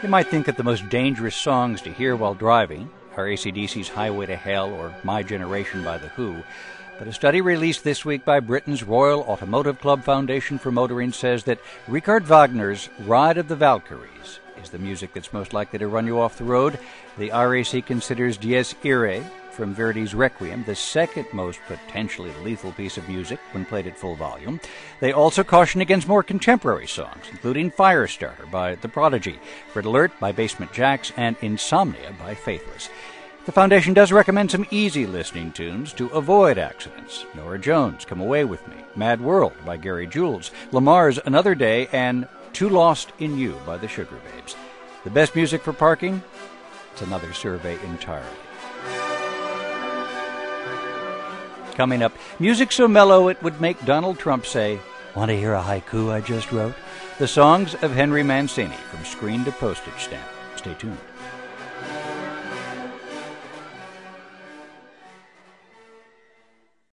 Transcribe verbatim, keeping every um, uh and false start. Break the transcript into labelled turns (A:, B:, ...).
A: You might think that the most dangerous songs to hear while driving are A C D C's Highway to Hell or My Generation by The Who. But a study released this week by Britain's Royal Automotive Club Foundation for Motoring says that Richard Wagner's Ride of the Valkyries is the music that's most likely to run you off the road. The R A C considers Dies Irae from Verdi's Requiem the second most potentially lethal piece of music when played at full volume. They also caution against more contemporary songs, including Firestarter by The Prodigy, Red Alert by Basement Jaxx, and Insomnia by Faithless. The Foundation does recommend some easy listening tunes to avoid accidents. Norah Jones, Come Away With Me, Mad World by Gary Jules, Lamar's Another Day, and Too Lost in You by the Sugar Babes. The best music for parking? It's another survey entirely. Coming up, music so mellow it would make Donald Trump say, "Want to hear a haiku I just wrote?" The songs of Henry Mancini from screen to postage stamp. Stay tuned.